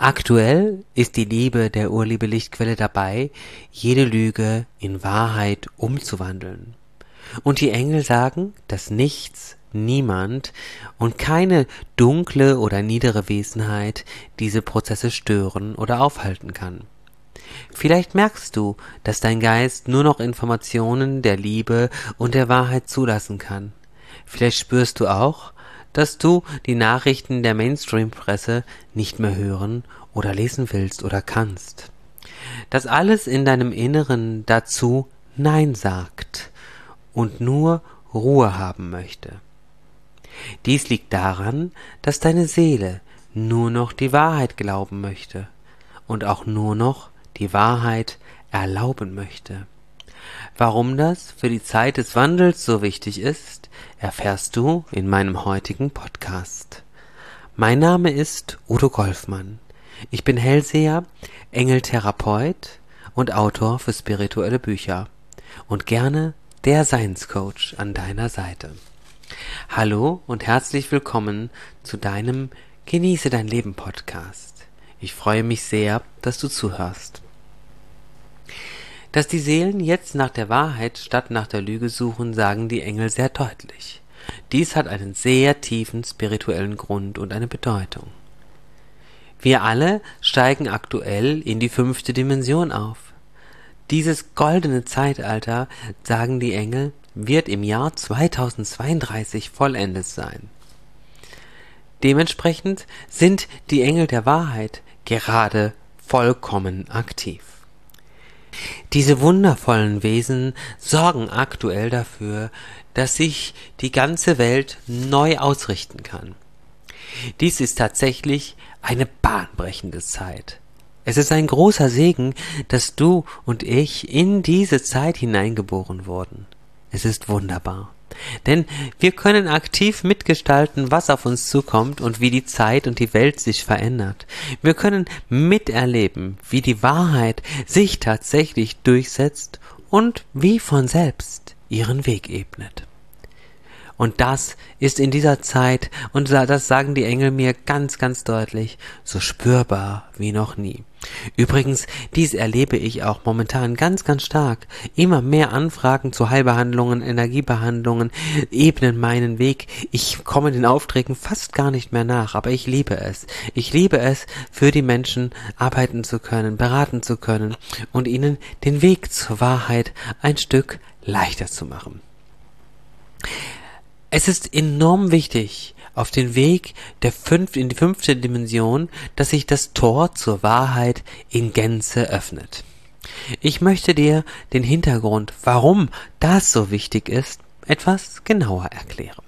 Aktuell ist die Liebe der Urliebe Lichtquelle dabei, jede Lüge in Wahrheit umzuwandeln. Und die Engel sagen, dass nichts, niemand und keine dunkle oder niedere Wesenheit diese Prozesse stören oder aufhalten kann. Vielleicht merkst du, dass dein Geist nur noch Informationen der Liebe und der Wahrheit zulassen kann. Vielleicht spürst du auch, dass du die Nachrichten der Mainstream-Presse nicht mehr hören oder lesen willst oder kannst. Dass alles in deinem Inneren dazu Nein sagt und nur Ruhe haben möchte. Dies liegt daran, dass deine Seele nur noch die Wahrheit glauben möchte und auch nur noch die Wahrheit erlauben möchte. Warum das für die Zeit des Wandels so wichtig ist, erfährst du in meinem heutigen Podcast. Mein Name ist Udo Golfmann. Ich bin Hellseher, Engeltherapeut und Autor für spirituelle Bücher und gerne der Seinscoach an deiner Seite. Hallo und herzlich willkommen zu deinem Genieße dein Leben Podcast. Ich freue mich sehr, dass du zuhörst. Dass die Seelen jetzt nach der Wahrheit statt nach der Lüge suchen, sagen die Engel sehr deutlich. Dies hat einen sehr tiefen spirituellen Grund und eine Bedeutung. Wir alle steigen aktuell in die 5. Dimension auf. Dieses goldene Zeitalter, sagen die Engel, wird im Jahr 2032 vollendet sein. Dementsprechend sind die Engel der Wahrheit gerade vollkommen aktiv. Diese wundervollen Wesen sorgen aktuell dafür, dass sich die ganze Welt neu ausrichten kann. Dies ist tatsächlich eine bahnbrechende Zeit. Es ist ein großer Segen, dass du und ich in diese Zeit hineingeboren wurden. Es ist wunderbar. Denn wir können aktiv mitgestalten, was auf uns zukommt und wie die Zeit und die Welt sich verändert. Wir können miterleben, wie die Wahrheit sich tatsächlich durchsetzt und wie von selbst ihren Weg ebnet. Und das ist in dieser Zeit, und das sagen die Engel mir ganz, ganz deutlich, so spürbar wie noch nie. Übrigens, dies erlebe ich auch momentan ganz, ganz stark. Immer mehr Anfragen zu Heilbehandlungen, Energiebehandlungen ebnen meinen Weg. Ich komme den Aufträgen fast gar nicht mehr nach, aber ich liebe es. Ich liebe es, für die Menschen arbeiten zu können, beraten zu können und ihnen den Weg zur Wahrheit ein Stück leichter zu machen. Es ist enorm wichtig, auf den Weg in die 5. Dimension, dass sich das Tor zur Wahrheit in Gänze öffnet. Ich möchte dir den Hintergrund, warum das so wichtig ist, etwas genauer erklären.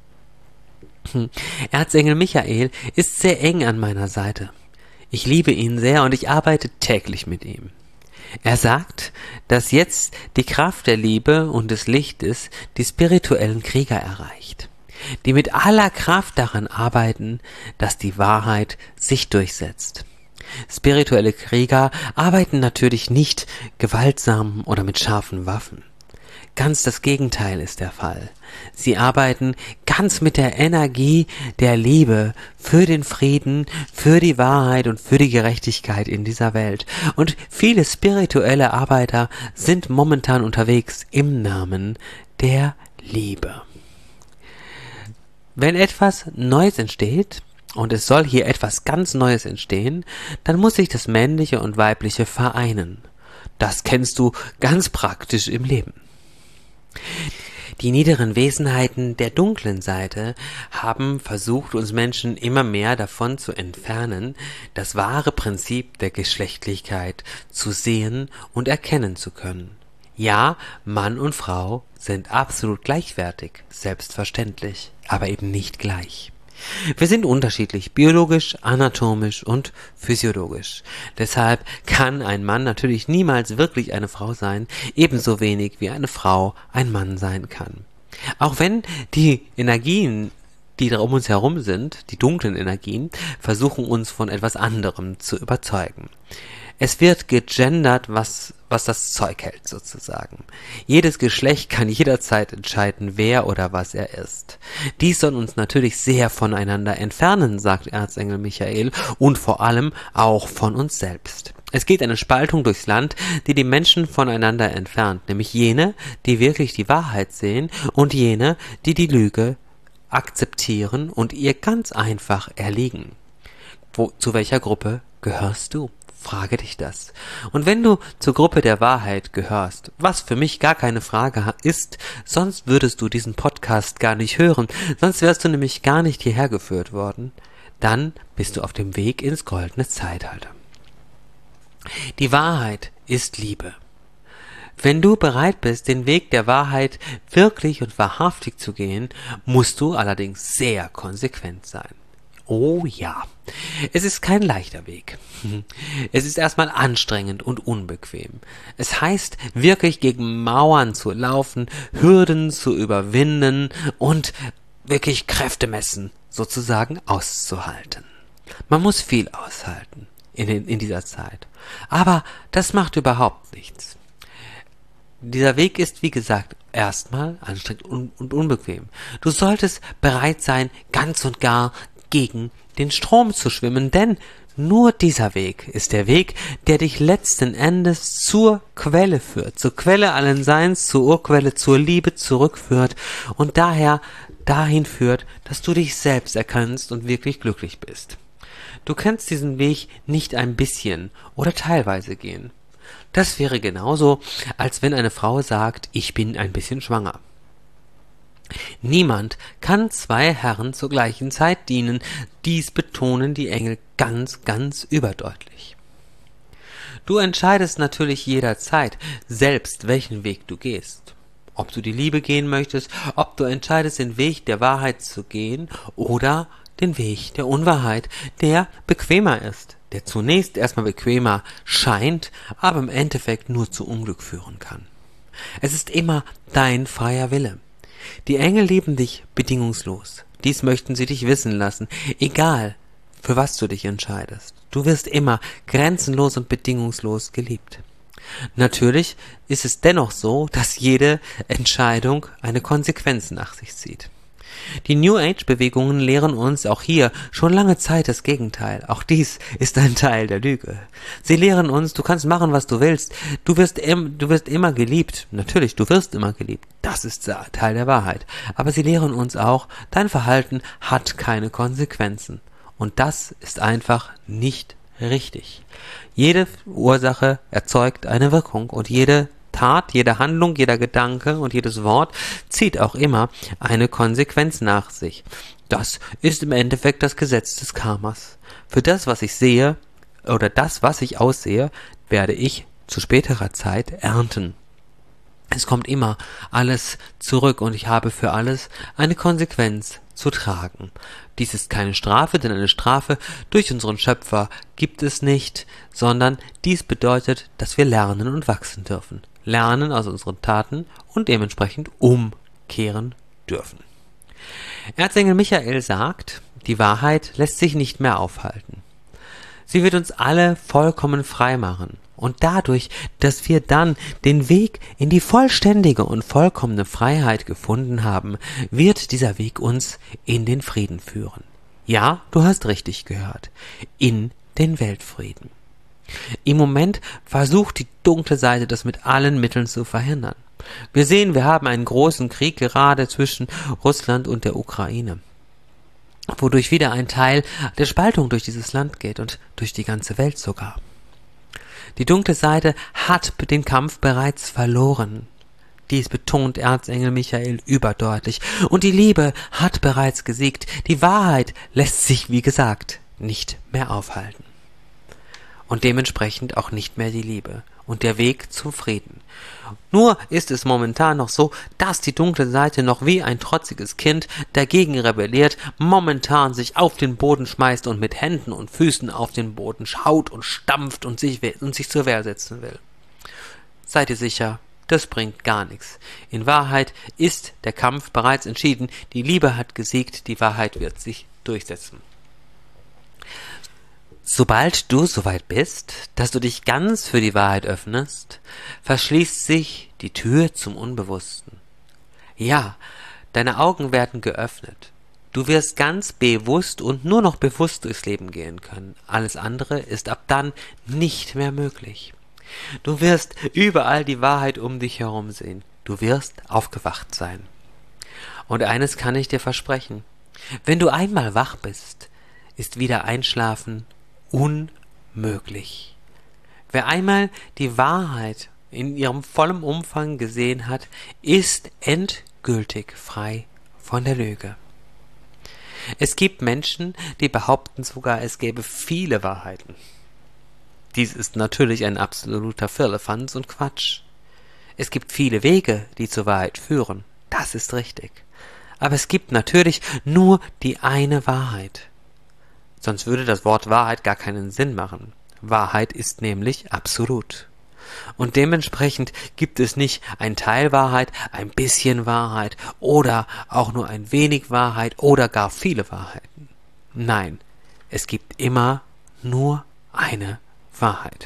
Erzengel Michael ist sehr eng an meiner Seite. Ich liebe ihn sehr und ich arbeite täglich mit ihm. Er sagt, dass jetzt die Kraft der Liebe und des Lichtes die spirituellen Krieger erreicht, die mit aller Kraft daran arbeiten, dass die Wahrheit sich durchsetzt. Spirituelle Krieger arbeiten natürlich nicht gewaltsam oder mit scharfen Waffen. Ganz das Gegenteil ist der Fall. Sie arbeiten ganz mit der Energie der Liebe für den Frieden, für die Wahrheit und für die Gerechtigkeit in dieser Welt. Und viele spirituelle Arbeiter sind momentan unterwegs im Namen der Liebe. Wenn etwas Neues entsteht, und es soll hier etwas ganz Neues entstehen, dann muss sich das Männliche und Weibliche vereinen. Das kennst du ganz praktisch im Leben. Die niederen Wesenheiten der dunklen Seite haben versucht, uns Menschen immer mehr davon zu entfernen, das wahre Prinzip der Geschlechtlichkeit zu sehen und erkennen zu können. Ja, Mann und Frau sind absolut gleichwertig, selbstverständlich, aber eben nicht gleich. Wir sind unterschiedlich, biologisch, anatomisch und physiologisch. Deshalb kann ein Mann natürlich niemals wirklich eine Frau sein, ebenso wenig wie eine Frau ein Mann sein kann. Auch wenn die Energien, die um uns herum sind, die dunklen Energien, versuchen uns von etwas anderem zu überzeugen. Es wird gegendert, was das Zeug hält, sozusagen. Jedes Geschlecht kann jederzeit entscheiden, wer oder was er ist. Dies soll uns natürlich sehr voneinander entfernen, sagt Erzengel Michael, und vor allem auch von uns selbst. Es geht eine Spaltung durchs Land, die die Menschen voneinander entfernt, nämlich jene, die wirklich die Wahrheit sehen und jene, die die Lüge akzeptieren und ihr ganz einfach erliegen. Zu welcher Gruppe gehörst du? Frage dich das. Und wenn du zur Gruppe der Wahrheit gehörst, was für mich gar keine Frage ist, sonst würdest du diesen Podcast gar nicht hören, sonst wärst du nämlich gar nicht hierher geführt worden, dann bist du auf dem Weg ins goldene Zeitalter. Die Wahrheit ist Liebe. Wenn du bereit bist, den Weg der Wahrheit wirklich und wahrhaftig zu gehen, musst du allerdings sehr konsequent sein. Oh ja, es ist kein leichter Weg. Es ist erstmal anstrengend und unbequem. Es heißt, wirklich gegen Mauern zu laufen, Hürden zu überwinden und wirklich Kräfte messen, sozusagen auszuhalten. Man muss viel aushalten in dieser Zeit. Aber das macht überhaupt nichts. Dieser Weg ist, wie gesagt, erstmal anstrengend und unbequem. Du solltest bereit sein, ganz und gar gegen den Strom zu schwimmen, denn nur dieser Weg ist der Weg, der dich letzten Endes zur Quelle führt, zur Quelle allen Seins, zur Urquelle, zur Liebe zurückführt und daher dahin führt, dass du dich selbst erkennst und wirklich glücklich bist. Du kannst diesen Weg nicht ein bisschen oder teilweise gehen. Das wäre genauso, als wenn eine Frau sagt, ich bin ein bisschen schwanger. Niemand kann zwei Herren zur gleichen Zeit dienen, dies betonen die Engel ganz, ganz überdeutlich. Du entscheidest natürlich jederzeit selbst, welchen Weg du gehst. Ob du die Liebe gehen möchtest, ob du entscheidest, den Weg der Wahrheit zu gehen oder den Weg der Unwahrheit, der bequemer ist, der zunächst erstmal bequemer scheint, aber im Endeffekt nur zu Unglück führen kann. Es ist immer dein freier Wille. Die Engel lieben dich bedingungslos. Dies möchten sie dich wissen lassen, egal für was du dich entscheidest. Du wirst immer grenzenlos und bedingungslos geliebt. Natürlich ist es dennoch so, dass jede Entscheidung eine Konsequenz nach sich zieht. Die New Age-Bewegungen lehren uns auch hier schon lange Zeit das Gegenteil. Auch dies ist ein Teil der Lüge. Sie lehren uns, du kannst machen, was du willst. Du wirst immer geliebt. Natürlich, du wirst immer geliebt. Das ist Teil der Wahrheit. Aber sie lehren uns auch, dein Verhalten hat keine Konsequenzen. Und das ist einfach nicht richtig. Jede Ursache erzeugt eine Wirkung und jede Tat, jede Handlung, jeder Gedanke und jedes Wort zieht auch immer eine Konsequenz nach sich. Das ist im Endeffekt das Gesetz des Karmas. Für das, was ich sehe oder das, was ich aussehe, werde ich zu späterer Zeit ernten. Es kommt immer alles zurück und ich habe für alles eine Konsequenz zu tragen. Dies ist keine Strafe, denn eine Strafe durch unseren Schöpfer gibt es nicht, sondern dies bedeutet, dass wir lernen und wachsen dürfen. Lernen aus unseren Taten und dementsprechend umkehren dürfen. Erzengel Michael sagt, die Wahrheit lässt sich nicht mehr aufhalten. Sie wird uns alle vollkommen frei machen. Und dadurch, dass wir dann den Weg in die vollständige und vollkommene Freiheit gefunden haben, wird dieser Weg uns in den Frieden führen. Ja, du hast richtig gehört. In den Weltfrieden. Im Moment versucht die dunkle Seite, das mit allen Mitteln zu verhindern. Wir sehen, wir haben einen großen Krieg gerade zwischen Russland und der Ukraine, wodurch wieder ein Teil der Spaltung durch dieses Land geht und durch die ganze Welt sogar. Die dunkle Seite hat den Kampf bereits verloren. Dies betont Erzengel Michael überdeutlich. Und die Liebe hat bereits gesiegt. Die Wahrheit lässt sich, wie gesagt, nicht mehr aufhalten. Und dementsprechend auch nicht mehr die Liebe und der Weg zum Frieden. Nur ist es momentan noch so, dass die dunkle Seite noch wie ein trotziges Kind dagegen rebelliert, momentan sich auf den Boden schmeißt und mit Händen und Füßen auf den Boden schaut und stampft und sich zur Wehr setzen will. Seid ihr sicher, das bringt gar nichts. In Wahrheit ist der Kampf bereits entschieden, die Liebe hat gesiegt, die Wahrheit wird sich durchsetzen. Sobald du soweit bist, dass du dich ganz für die Wahrheit öffnest, verschließt sich die Tür zum Unbewussten. Ja, deine Augen werden geöffnet. Du wirst ganz bewusst und nur noch bewusst durchs Leben gehen können. Alles andere ist ab dann nicht mehr möglich. Du wirst überall die Wahrheit um dich herum sehen. Du wirst aufgewacht sein. Und eines kann ich dir versprechen. Wenn du einmal wach bist, ist wieder Einschlafen unmöglich. Wer einmal die Wahrheit in ihrem vollen Umfang gesehen hat, ist endgültig frei von der Lüge. Es gibt Menschen, die behaupten sogar, es gäbe viele Wahrheiten. Dies ist natürlich ein absoluter Firlefanz und Quatsch. Es gibt viele Wege, die zur Wahrheit führen. Das ist richtig. Aber es gibt natürlich nur die eine Wahrheit. Sonst würde das Wort Wahrheit gar keinen Sinn machen. Wahrheit ist nämlich absolut. Und dementsprechend gibt es nicht ein Teil Wahrheit, ein bisschen Wahrheit oder auch nur ein wenig Wahrheit oder gar viele Wahrheiten. Nein, es gibt immer nur eine Wahrheit.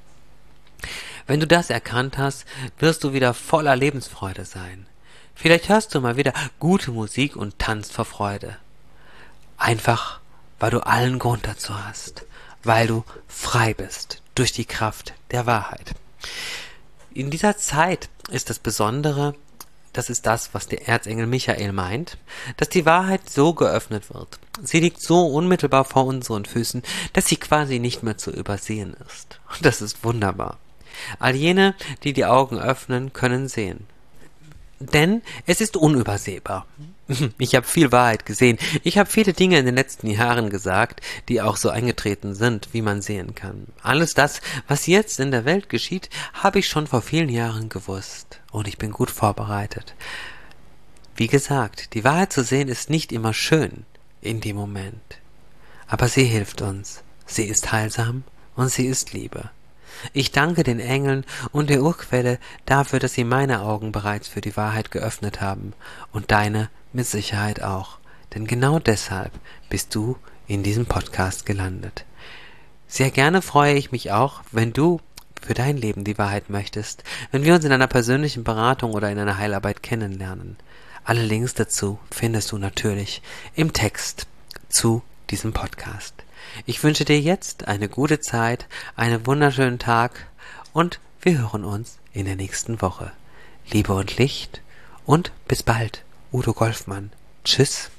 Wenn du das erkannt hast, wirst du wieder voller Lebensfreude sein. Vielleicht hörst du mal wieder gute Musik und tanzt vor Freude. Einfach, weil du allen Grund dazu hast, weil du frei bist durch die Kraft der Wahrheit. In dieser Zeit ist das Besondere, das ist das, was der Erzengel Michael meint, dass die Wahrheit so geöffnet wird. Sie liegt so unmittelbar vor unseren Füßen, dass sie quasi nicht mehr zu übersehen ist. Und das ist wunderbar. All jene, die die Augen öffnen, können sehen. Denn es ist unübersehbar. Ich habe viel Wahrheit gesehen. Ich habe viele Dinge in den letzten Jahren gesagt, die auch so eingetreten sind, wie man sehen kann. Alles das, was jetzt in der Welt geschieht, habe ich schon vor vielen Jahren gewusst. Und ich bin gut vorbereitet. Wie gesagt, die Wahrheit zu sehen ist nicht immer schön in dem Moment. Aber sie hilft uns. Sie ist heilsam und sie ist Liebe. Ich danke den Engeln und der Urquelle dafür, dass sie meine Augen bereits für die Wahrheit geöffnet haben und deine mit Sicherheit auch. Denn genau deshalb bist du in diesem Podcast gelandet. Sehr gerne freue ich mich auch, wenn du für dein Leben die Wahrheit möchtest, wenn wir uns in einer persönlichen Beratung oder in einer Heilarbeit kennenlernen. Alle Links dazu findest du natürlich im Text zu diesem Podcast. Ich wünsche dir jetzt eine gute Zeit, einen wunderschönen Tag und wir hören uns in der nächsten Woche. Liebe und Licht und bis bald. Udo Golfmann. Tschüss.